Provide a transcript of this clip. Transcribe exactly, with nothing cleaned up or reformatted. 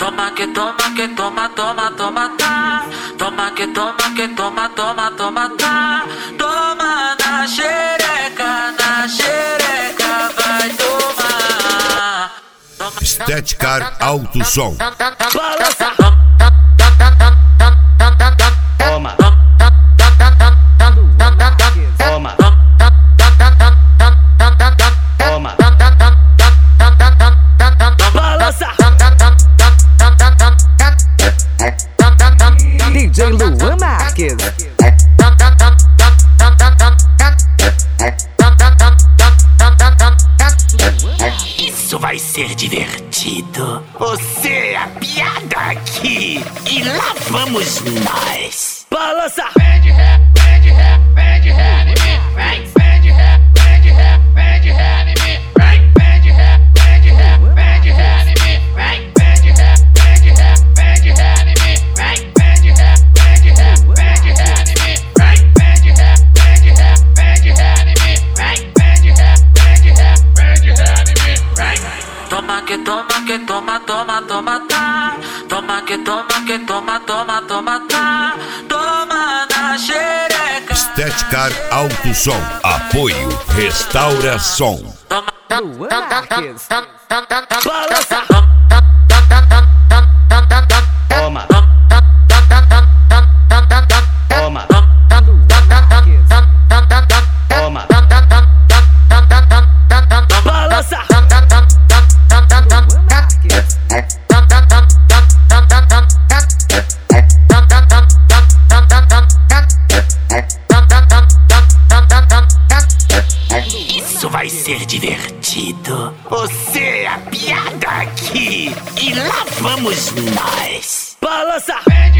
Toma que toma que toma, toma, toma, tá. Toma que toma que toma, toma, toma, tá. Toma na xereca, na xereca, vai tomar. Estética Alto Som. Balança. Toma. Toma. Toma. Balança. D J Luan Marques. Isso vai ser divertido. Você é a piada aqui. E lá vamos nós. Balança. Vem de ré, vem de ré, vem de ré em mim. Vem, vem de ré, vem de ré, vem de ré em mim. Vem, vem de ré, vem de ré, vem de ré em mim. Vem, vem de ré, vem de ré, vem de ré em mim. Vem, vem de ré, vem de ré, vem de ré em mim. Vem, vem de ré, vem de ré, vem de ré em mim. Vem, vem de ré, vem de ré, vem de ré em mim. Vem. Toma que toma que toma, toma, toma, tá. Toma que toma que toma, toma, toma, tá. Toma na xereca. Estética Alto Som. Apoio Restaura Som. Toma, Luan Marques. balança. Toma. Toma. Toma. Balança. Isso vai ser divertido. Você é a piada aqui. E lá vamos nós. Balança. Vem de